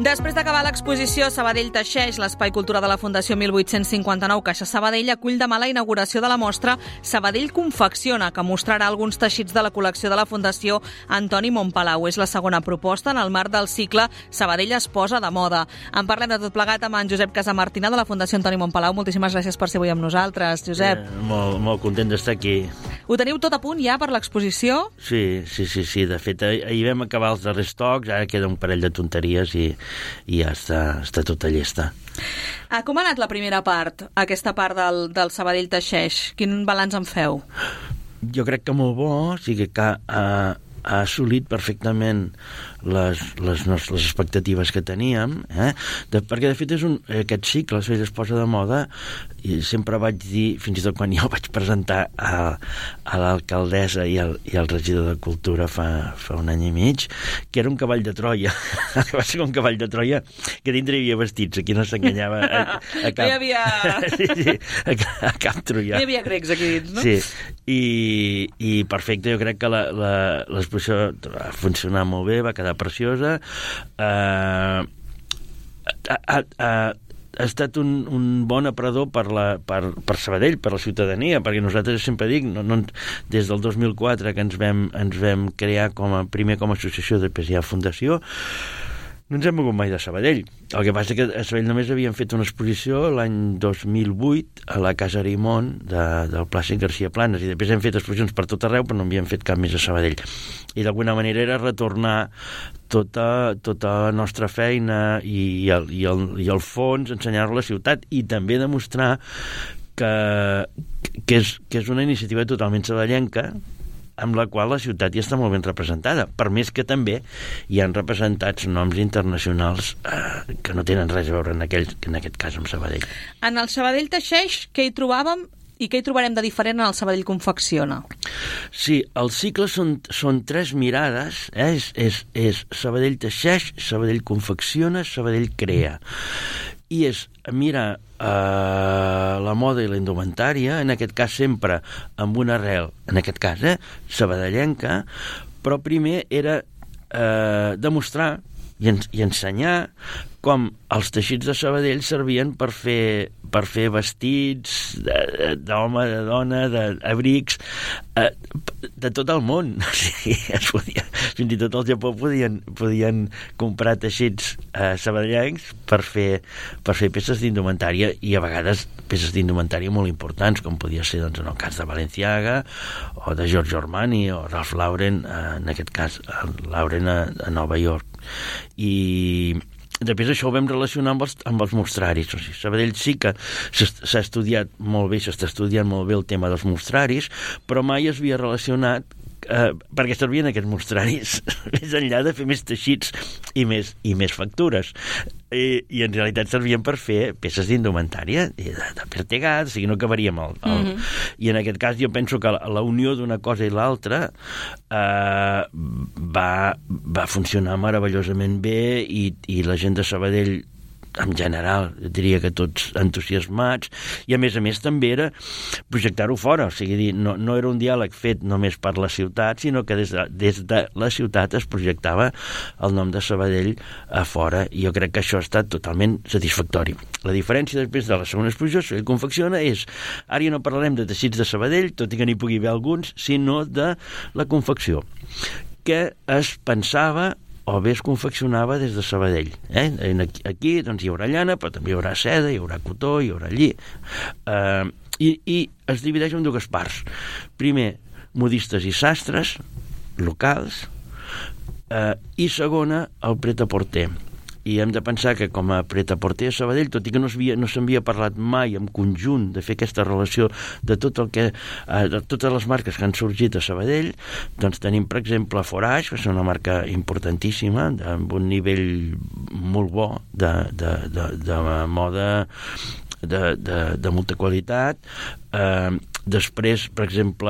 Després d'acabar l'exposició Sabadell teixeix, l'Espai Cultura de la Fundació 1859 Caixa Sabadell acull demà la inauguració de la mostra Sabadell confecciona, que mostrarà alguns teixits de la col·lecció de la Fundació Antoni Montpalau. És la segona proposta en el marc del cicle Sabadell es posa de moda. En parlem de tot plegat amb en Josep Casamartina de la Fundació Antoni Montpalau. Moltíssimes gràcies per ser avui amb nosaltres, Josep. Molt content d'estar aquí. Ho teniu tot a punt ja per l'exposició? Sí. De fet, ahir vam acabar els darrers tocs, ara queda un parell de tonteries i ja està tota llesta. Com ha anat la primera part, aquesta part del Sabadell teixeix? Quin balanç en feu? Jo crec que molt bo, o sigui que ha assolit perfectament les nostres expectatives que teníem, perquè de fet és aquest cicle, Sabadell es posa de moda, i sempre vaig dir, fins i tot quan jo el vaig presentar a l'alcaldessa i al regidor de Cultura fa un any i mig, que era un cavall de Troia. Va ser un cavall de Troia que dintre hi havia vestits, aquí no s'enganyava a cap... No hi havia... Sí, a cap troià. No hi havia grecs aquí dins, no? Sí, i perfecte, jo crec que l'exposició va funcionar molt bé, va quedar preciosa. Ha estat un bon aparador per Sabadell, per la ciutadania, perquè nosaltres sempre dic, des del 2004 que ens vam crear primer com a associació, després ja fundació, no ens hem mogut mai de Sabadell. El que passa que a Sabadell només havíem fet una exposició l'any 2008 a la Casa Arimon del Plàcid García Planas, i després hem fet exposicions per tot arreu, però no havíem fet cap més a Sabadell. I d'alguna manera era retornar tota la nostra feina i el fons, ensenyar-lo a la ciutat i també demostrar que és una iniciativa totalment sabadellenca, amb la qual la ciutat ja està molt ben representada, per més que també hi han representats noms internacionals que no tenen res a veure en aquest cas amb Sabadell. En el Sabadell teixeix, què hi trobàvem i què hi trobarem de diferent en el Sabadell confecciona? Sí, el cicle són tres mirades, és Sabadell teixeix, Sabadell confecciona, Sabadell crea. I és mirar la moda i la indumentària, en aquest cas sempre amb una arrel, en aquest cas, sabadellenca, però primer era demostrar i ensenyar com els teixits de Sabadell servien per fer vestits d'home, de dona, d'abrics, de tot el món. O sigui, fins i tot al Japó podien comprar teixits sabadellencs per fer peces d'indumentària, i a vegades peces d'indumentària molt importants, com podia ser en el cas de Balenciaga o de Giorgio Armani o Ralph Lauren, en aquest cas Lauren a Nova York. I després això ho vam relacionar amb els mostraris. O sigui, Sabadell sí que s'ha estudiat molt bé, s'està estudiant molt bé el tema dels mostraris, però mai es havia relacionat perquè servien aquests mostraris més enllà de fer més teixits i més factures, i en realitat servien per fer peces d'indumentària de pertegat, o sigui, no acabaríem i en aquest cas jo penso que la unió d'una cosa i l'altra va funcionar meravellosament bé, i la gent de Sabadell en general, diria que tots entusiasmats, i a més també era projectar-ho fora, o sigui, no era un diàleg fet només per la ciutat, sinó que des de la ciutat es projectava el nom de Sabadell a fora, i jo crec que això ha estat totalment satisfactori. La diferència després de la segona exposició, Sabadell confecciona, és, ara ja no parlarem de teixits de Sabadell, tot i que n'hi pugui haver alguns, sinó de la confecció, que es pensava o bé es confeccionava des de Sabadell. Aquí doncs, hi haurà llana, però també hi haurà seda, hi haurà cotó, hi haurà lli. I es divideix en dues parts. Primer, modistes i sastres locals, i segona, el pret-a-porter. I hem de pensar que com a pret-a-porter a Sabadell, tot i que no s'havia parlat mai en conjunt de fer aquesta relació de totes les marques que han sorgit a Sabadell, doncs tenim, per exemple, Forage, que és una marca importantíssima, amb un nivell molt bo de moda de molta qualitat. Després, per exemple,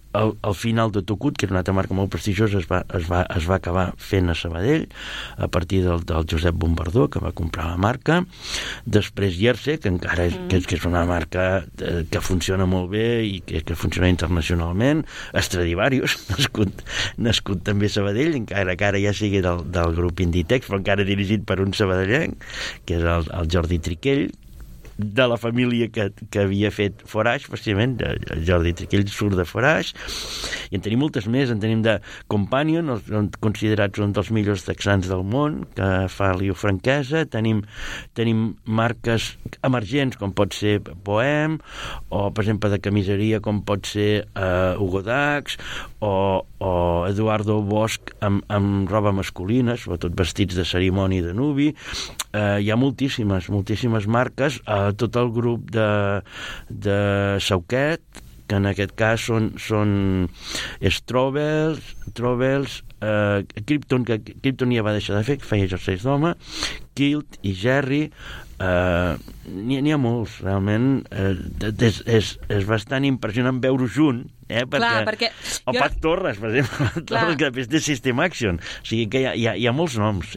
al final de Tocut, que era una altra marca molt prestigiosa, es va acabar fent a Sabadell a partir del Josep Bombardó, que va comprar la marca. Després Jersey, que encara que és una marca que funciona molt bé i que funciona internacionalment. Stradivarius, nascut també a Sabadell, encara que ara ja sigui del grup Inditex, però encara dirigit per un sabadellenc, que és el Jordi Triquell, de la família que havia fet Forage, precisament, Jordi Triquell surt de Forage, i en tenim moltes més. En tenim de Companion, considerats un dels millors texans del món, que fa Liu Franquesa. Tenim marques emergents, com pot ser Bohem, o, per exemple, de camiseria, com pot ser Hugo Dax, o Eduardo Bosch amb roba masculina, sobretot vestits de cerimònia de nuvi. Hi ha moltíssimes marques. Tot el grup de Sauquet, que en aquest cas són Trovels, Krypton, que Krypton ja va deixar de fer, que feia jerseis d'home, Kilt i Jerry. N'hi ha molts, realment. És bastant impressionant veure-ho junt, perquè el Pat Torres, per exemple, que després de System Action. O sigui que hi ha molts noms,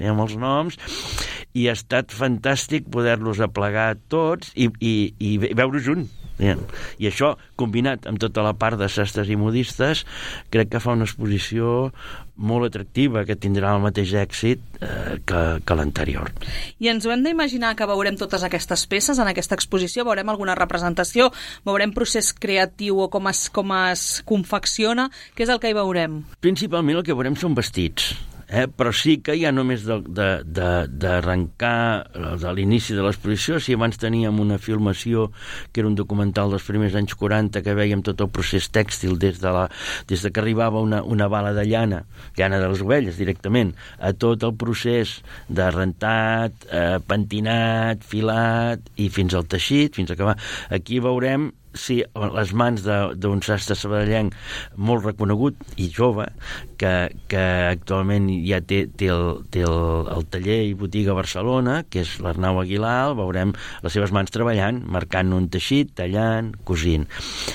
i ha estat fantàstic poder-los aplegar tots i veure-ho junt. I això, combinat amb tota la part de sastres i modistes, crec que fa una exposició molt atractiva, que tindrà el mateix èxit que l'anterior. I ens ho hem d'imaginar que veurem totes aquestes peces en aquesta exposició? Veurem alguna representació? Veurem procés creatiu o com es confecciona? Què és el que hi veurem? Principalment el que veurem són vestits. Però sí que ja només d'arrencar a l'inici de l'exposició, si abans teníem una filmació que era un documental dels primers anys 40, que vèiem tot el procés tèxtil des de que arribava una bala de llana de les ovelles directament, a tot el procés de rentat, pentinat, filat i fins al teixit, fins a acabar. Aquí veurem les mans d'un sastre sabadellenc molt reconegut i jove, que actualment ja té el taller i botiga a Barcelona, que és l'Arnau Aguilar. Veurem les seves mans treballant, marcant un teixit, tallant, cosint.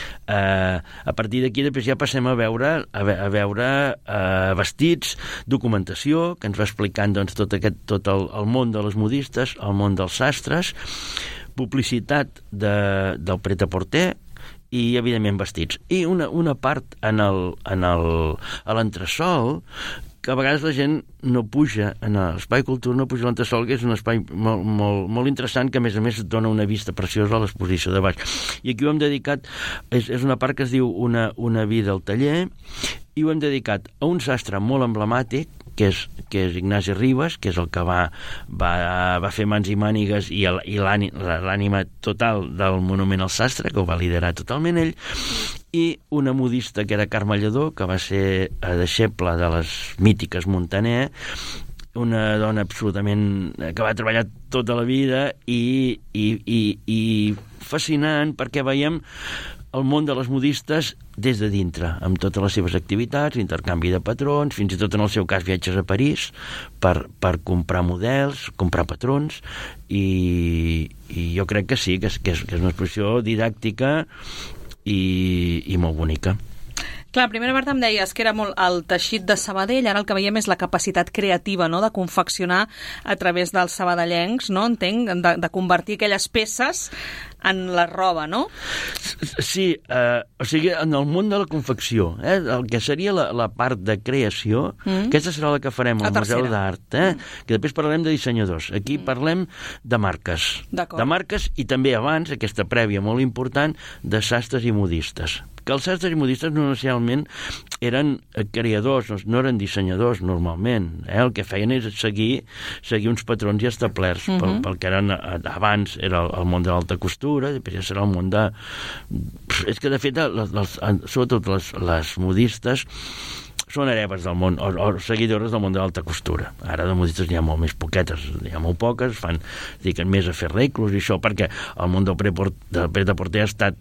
A partir d'aquí després ja passem a veure vestits, documentació, que ens va explicant tot el món de les modistes, el món dels sastres, publicitat del pret-a-porter i, evidentment, vestits. I una part a l'entresol, que a vegades la gent no puja a l'Espai Cultura, no puja a l'entresol, que és un espai molt interessant, que a més dona una vista preciosa a l'exposició de baix. I aquí ho hem dedicat, és una part que es diu una vida al taller, i ho hem dedicat a un sastre molt emblemàtic, que és Ignasi Ribas, que és el que va fer Mans i Mànigues i l'ànima total del Monument al Sastre, que ho va liderar totalment ell, i una modista que era Carme Lledó, que va ser deixeble de les mítiques Montaner, una dona absolutament que va treballar tota la vida i fascinant, perquè veiem el món de les modistes des de dintre, amb totes les seves activitats, intercanvi de patrons, fins i tot en el seu cas viatges a París per comprar models, comprar patrons, i jo crec que sí, que és una exposició didàctica i molt bonica. Clar, la primera part em deies que era molt el teixit de Sabadell, ara el que veiem és la capacitat creativa, no?, de confeccionar a través dels sabadellencs, no?, entenc, de convertir aquelles peces en la roba, no? Sí, o sigui, en el món de la confecció, el que seria la part de creació, aquesta serà la que farem al Museu d'Art, que després parlarem de dissenyadors. Aquí parlem de marques. De marques i també abans, aquesta prèvia molt important, de sastres i modistes. Que els sastres i modistes no necessàriament eren creadors, no eren dissenyadors normalment. El que feien és seguir uns patrons ja establerts pel que eren abans era el món de l'alta costura, després ja serà el món de... És que de fet sobretot les modistes són hereves del món, o seguidores del món de l'alta costura. Ara de modistes n'hi ha molt més poquetes, n'hi ha molt poques, dediquen més a fer reglos i això, perquè el món del pret-a-porter ha estat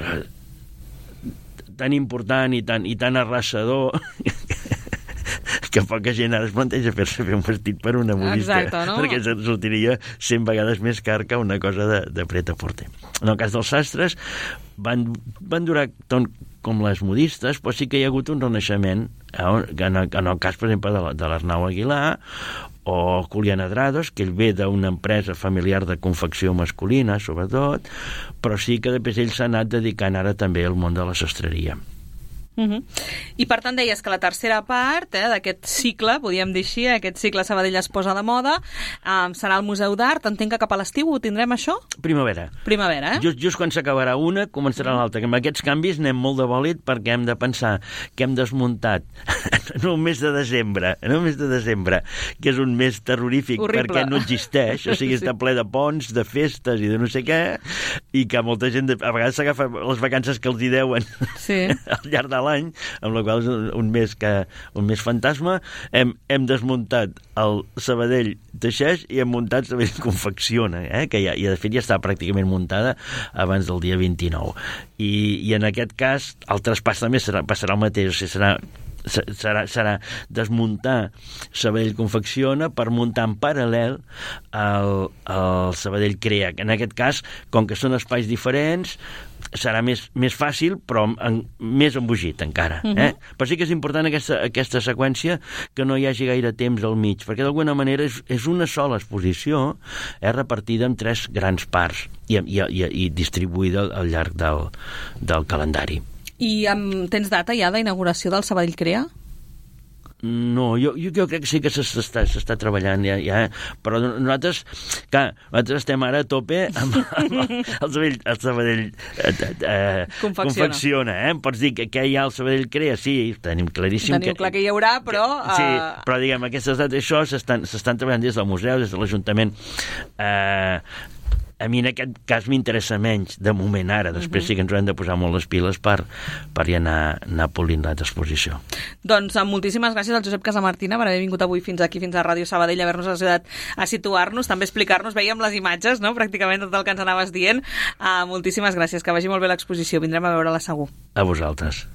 tan important i tan arrasador que poca gent ara es planteja fer-se un vestit per una modista. Exacte, no? Perquè sortiria 100 vegades més car que una cosa de pret-a-porter. En el cas dels sastres, van durar tant com les modistes, però sí que hi ha hagut un renaixement, en el cas, per exemple, de l'Arnau Aguilar, o Julián Adrados, que ell ve d'una empresa familiar de confecció masculina, sobretot, però sí que després ell s'ha anat dedicant ara també al món de la sastreria. I per tant deies que la tercera part d'aquest cicle, podríem dir així, aquest cicle Sabadell es posa de moda, serà al Museu d'Art. Entenc que cap a l'estiu ho tindrem, això? Primavera, Just quan s'acabarà una, començarà l'altra. Amb aquests canvis anem molt de bòlit perquè hem de pensar que hem desmuntat en el mes de desembre, que és un mes terrorífic. Horrible. Perquè no existeix, o sigui, està ple de ponts, de festes i de no sé què, i que molta gent a vegades s'agafa les vacances que els hi deuen al llarg de l'any, amb la qual és un mes fantasma. Hem desmuntat el Sabadell Teixeix i hem muntat Sabadell Confecciona, que ja, i de fet ja està pràcticament muntada abans del dia 29. I en aquest cas el traspàs també passarà el mateix, o sigui, serà desmuntar Sabadell Confecciona per muntar en paral·lel el Sabadell Crea. En aquest cas, com que són espais diferents, serà més fàcil, però més embogit encara. Però sí que és important aquesta seqüència, que no hi hagi gaire temps al mig, perquè d'alguna manera és una sola exposició repartida en 3 grans parts i distribuïda al llarg del calendari. I tens data ja d'inauguració del Sabadell Crea? No, jo crec que sí que s'està treballant ja, però nosaltres estem ara a tope amb el Sabadell Confecciona. Pots dir que hi ha el Sabadell Crea, sí, tenim claríssim. Tenim clar que hi haurà, però... Sí, però diguem, aquestes dates, això s'estan treballant des del museu, des de l'Ajuntament. A mi en aquest cas m'interessa menys, de moment ara. Després sí que ens ho hem de posar molt les piles per ja anar polint l'exposició. Doncs moltíssimes gràcies al Josep Casamartina per haver vingut avui fins aquí, fins a Ràdio Sabadell, haver-nos ajudat a situar-nos, també explicar-nos, veiem les imatges, no? Pràcticament tot el que ens anaves dient. Moltíssimes gràcies, que vagi molt bé l'exposició. Vindrem a veure-la segur. A vosaltres.